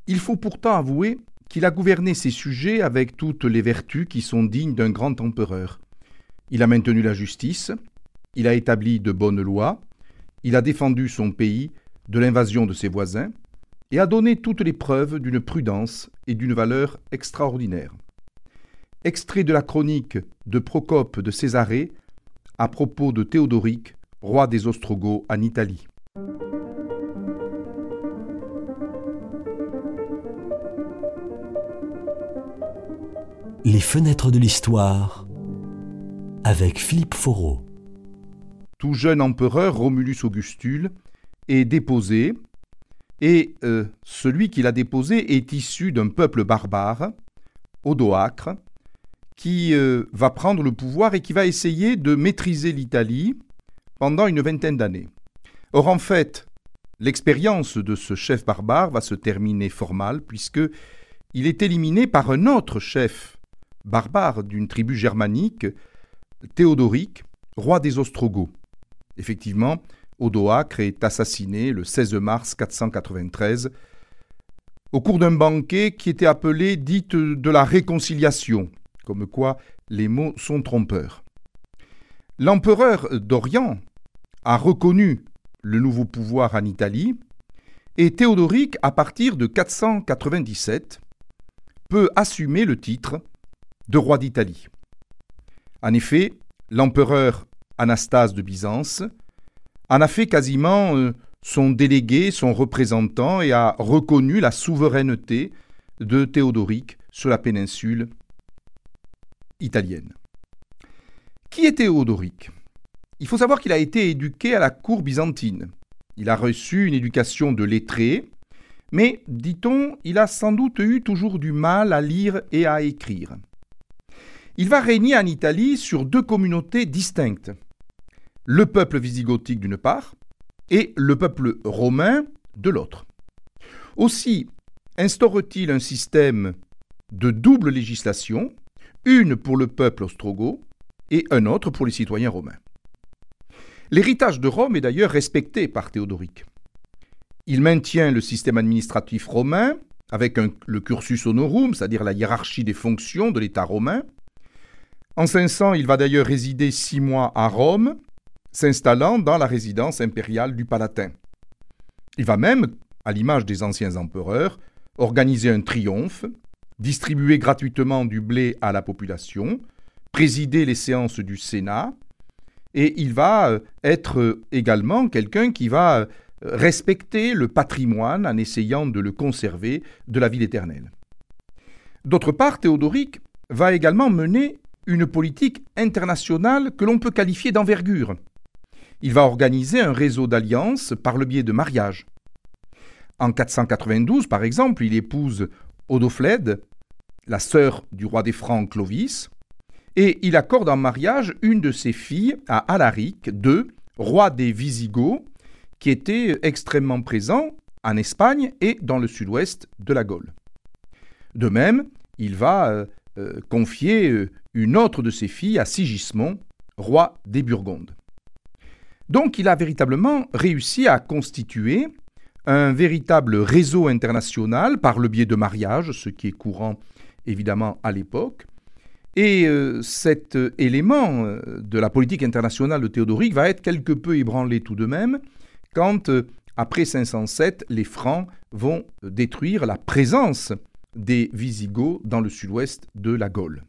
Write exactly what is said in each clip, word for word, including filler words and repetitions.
Il faut pourtant avouer qu'il a gouverné ses sujets avec toutes les vertus qui sont dignes d'un grand empereur. Il a maintenu la justice, il a établi de bonnes lois, il a défendu son pays de l'invasion de ses voisins et a donné toutes les preuves d'une prudence et d'une valeur extraordinaires. Extrait de la chronique de Procope de Césarée à propos de Théodoric, roi des Ostrogoths en Italie. Les fenêtres de l'histoire avec Philippe Foreau. Tout jeune empereur, Romulus Augustule, est déposé, et euh, celui qui l'a déposé est issu d'un peuple barbare, Odoacre, qui euh, va prendre le pouvoir et qui va essayer de maîtriser l'Italie pendant une vingtaine d'années. Or, en fait, l'expérience de ce chef barbare va se terminer fort mal, puisqu'il est éliminé par un autre chef barbare d'une tribu germanique, Théodoric, roi des Ostrogoths. Effectivement, Odoacre est assassiné le seize mars quatre cent quatre-vingt-treize au cours d'un banquet qui était appelé dite de la réconciliation, comme quoi les mots sont trompeurs. L'empereur d'Orient a reconnu le nouveau pouvoir en Italie et Théodoric, à partir de quatre cent quatre-vingt-dix-sept, peut assumer le titre de roi d'Italie. En effet, l'empereur Anastase de Byzance en a fait quasiment euh, son délégué, son représentant, et a reconnu la souveraineté de Théodoric sur la péninsule italienne. Qui est Théodoric ? Il faut savoir qu'il a été éduqué à la cour byzantine. Il a reçu une éducation de lettré, mais, dit-on, il a sans doute eu toujours du mal à lire et à écrire. Il va régner en Italie sur deux communautés distinctes. Le peuple visigothique d'une part et le peuple romain de l'autre. Aussi instaure-t-il un système de double législation, une pour le peuple ostrogoth et un autre pour les citoyens romains. L'héritage de Rome est d'ailleurs respecté par Théodoric. Il maintient le système administratif romain avec un, le cursus honorum, c'est-à-dire la hiérarchie des fonctions de l'État romain. En cinq cents, il va d'ailleurs résider six mois à Rome, s'installant dans la résidence impériale du Palatin. Il va même, à l'image des anciens empereurs, organiser un triomphe, distribuer gratuitement du blé à la population, présider les séances du Sénat, et il va être également quelqu'un qui va respecter le patrimoine en essayant de le conserver de la ville éternelle. D'autre part, Théodoric va également mener une politique internationale que l'on peut qualifier d'envergure. Il va organiser un réseau d'alliances par le biais de mariages. En quatre cent quatre-vingt-douze, par exemple, il épouse Odoflède, la sœur du roi des Francs Clovis, et il accorde en mariage une de ses filles à Alaric deux, roi des Visigoths, qui était extrêmement présent en Espagne et dans le sud-ouest de la Gaule. De même, il va euh, euh, confier euh, une autre de ses filles à Sigismond, roi des Burgondes. Donc il a véritablement réussi à constituer un véritable réseau international par le biais de mariages, ce qui est courant évidemment à l'époque. Et euh, cet euh, élément euh, de la politique internationale de Théodoric va être quelque peu ébranlé tout de même quand, euh, après cinq cent sept, les Francs vont détruire la présence des Visigoths dans le sud-ouest de la Gaule.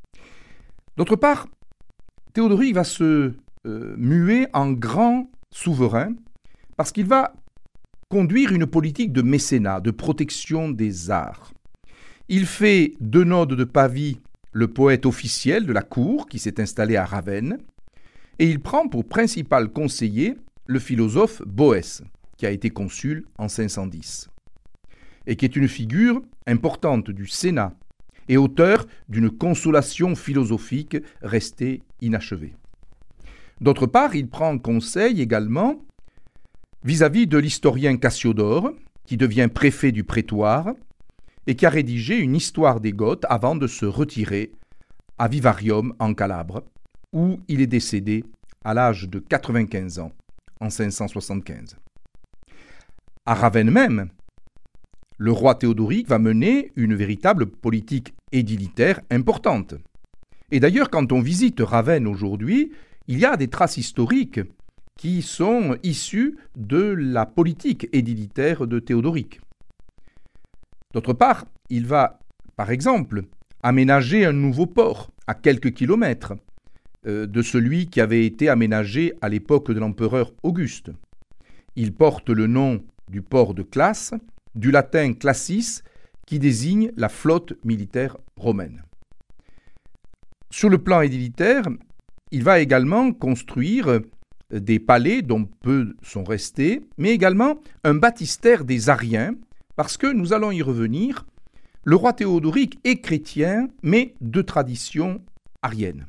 D'autre part, Théodoric va se euh, muer en grand souverain parce qu'il va conduire une politique de mécénat, de protection des arts. Il fait d'Eunode de Pavie le poète officiel de la cour qui s'est installé à Ravenne, et il prend pour principal conseiller le philosophe Boès, qui a été consul en cinq cent dix, et qui est une figure importante du Sénat et auteur d'une consolation philosophique restée inachevée. D'autre part, il prend conseil également vis-à-vis de l'historien Cassiodore, qui devient préfet du prétoire, et qui a rédigé une histoire des Goths avant de se retirer à Vivarium en Calabre, où il est décédé à l'âge de quatre-vingt-quinze ans, en cinq cent soixante-quinze. À Ravenne même, le roi Théodoric va mener une véritable politique édilitaire importante. Et d'ailleurs, quand on visite Ravenne aujourd'hui, il y a des traces historiques qui sont issues de la politique édilitaire de Théodoric. D'autre part, il va, par exemple, aménager un nouveau port à quelques kilomètres euh, de celui qui avait été aménagé à l'époque de l'empereur Auguste. Il porte le nom du port de Classe, du latin classis, qui désigne la flotte militaire romaine. Sur le plan édilitaire, il va également construire des palais dont peu sont restés, mais également un baptistère des Ariens, parce que, nous allons y revenir, le roi Théodoric est chrétien, mais de tradition arienne.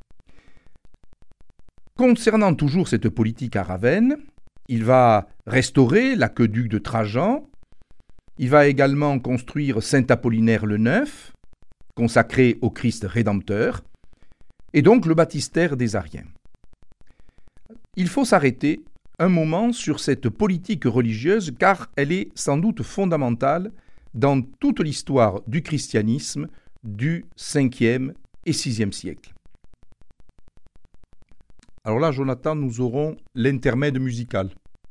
Concernant toujours cette politique à Ravenne, il va restaurer l'aqueduc de Trajan, il va également construire Saint-Apollinaire le Neuf, consacré au Christ Rédempteur, et donc le baptistère des Ariens. Il faut s'arrêter un moment sur cette politique religieuse car elle est sans doute fondamentale dans toute l'histoire du christianisme du cinquième et sixième siècle. Alors là, Jonathan, nous aurons l'intermède musical.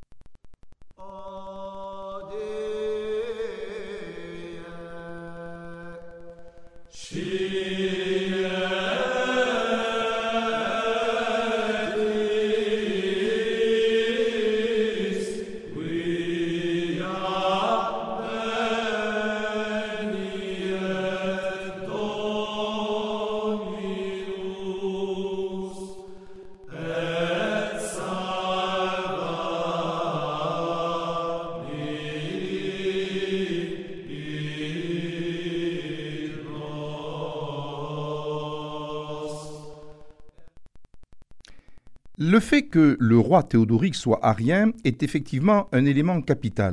Le fait que le roi Théodoric soit arien est effectivement un élément capital.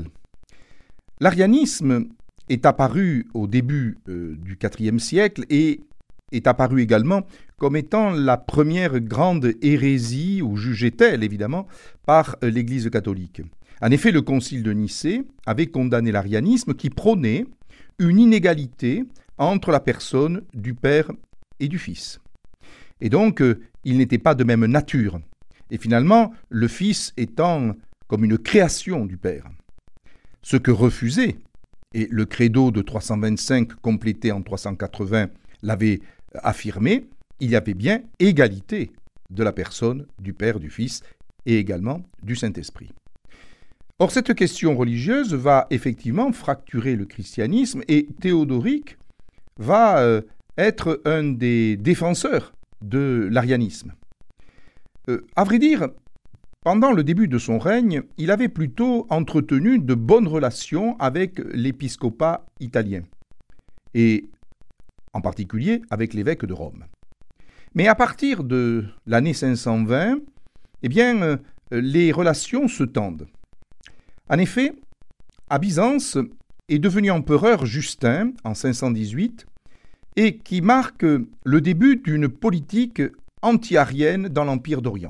L'arianisme est apparu au début euh, du quatrième siècle et est apparu également comme étant la première grande hérésie, ou jugée-t-elle évidemment, par euh, l'Église catholique. En effet, le concile de Nicée avait condamné l'arianisme qui prônait une inégalité entre la personne du Père et du Fils. Et donc, euh, ils n'étaient pas de même nature. Et finalement, le Fils étant comme une création du Père. Ce que refusait, et le credo de trois cent vingt-cinq complété en trois cent quatre-vingts l'avait affirmé, il y avait bien égalité de la personne du Père, du Fils et également du Saint-Esprit. Or, cette question religieuse va effectivement fracturer le christianisme et Théodoric va euh, être un des défenseurs de l'arianisme. Euh, à vrai dire, pendant le début de son règne, il avait plutôt entretenu de bonnes relations avec l'épiscopat italien, et en particulier avec l'évêque de Rome. Mais à partir de l'année cinq cent vingt, eh bien, euh, les relations se tendent. En effet, à Byzance est devenu empereur Justin en cinq cent dix-huit, et qui marque le début d'une politique anti-arienne dans l'Empire d'Orient.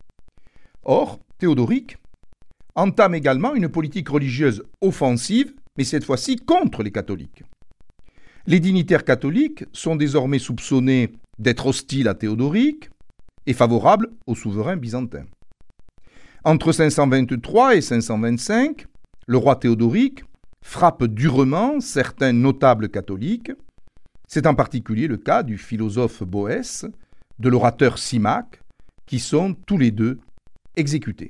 Or, Théodoric entame également une politique religieuse offensive, mais cette fois-ci contre les catholiques. Les dignitaires catholiques sont désormais soupçonnés d'être hostiles à Théodoric et favorables au souverain byzantin. Entre cinq cent vingt-trois et cinq cent vingt-cinq, le roi Théodoric frappe durement certains notables catholiques. C'est en particulier le cas du philosophe Boès, de l'orateur Symmach, qui sont tous les deux exécutés.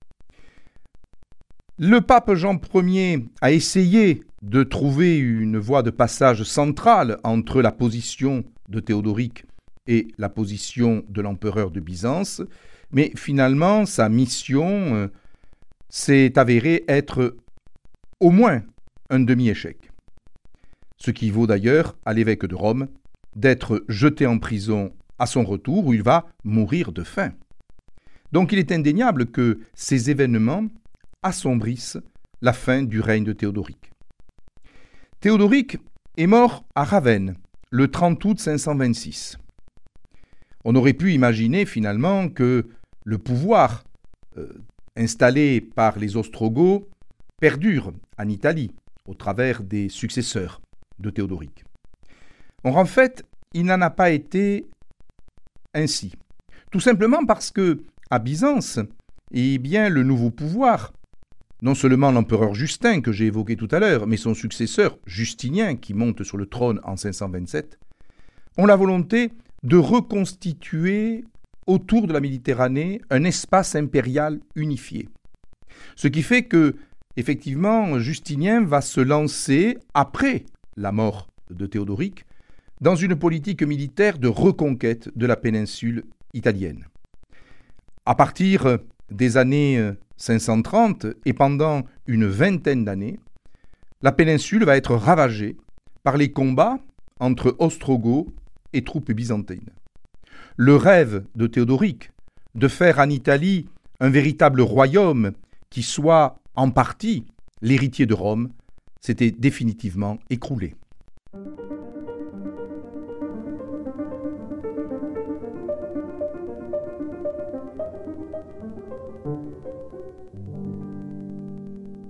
Le pape Jean Ier a essayé de trouver une voie de passage centrale entre la position de Théodoric et la position de l'empereur de Byzance, mais finalement sa mission euh, s'est avérée être au moins un demi-échec. Ce qui vaut d'ailleurs à l'évêque de Rome d'être jeté en prison à son retour, où il va mourir de faim. Donc il est indéniable que ces événements assombrissent la fin du règne de Théodoric. Théodoric est mort à Ravenne le trente août cinq cent vingt-six. On aurait pu imaginer finalement que le pouvoir euh, installé par les Ostrogoths perdure en Italie, au travers des successeurs de Théodoric. Or, en fait, il n'en a pas été ainsi. Tout simplement parce que, à Byzance, eh bien, le nouveau pouvoir, non seulement l'empereur Justin que j'ai évoqué tout à l'heure, mais son successeur Justinien qui monte sur le trône en cinq cent vingt-sept, ont la volonté de reconstituer autour de la Méditerranée un espace impérial unifié. Ce qui fait que, effectivement, Justinien va se lancer, après la mort de Théodoric, dans une politique militaire de reconquête de la péninsule italienne. À partir des années cinq cent trente et pendant une vingtaine d'années, la péninsule va être ravagée par les combats entre Ostrogoths et troupes byzantines. Le rêve de Théodoric de faire en Italie un véritable royaume qui soit en partie l'héritier de Rome s'était définitivement écroulé.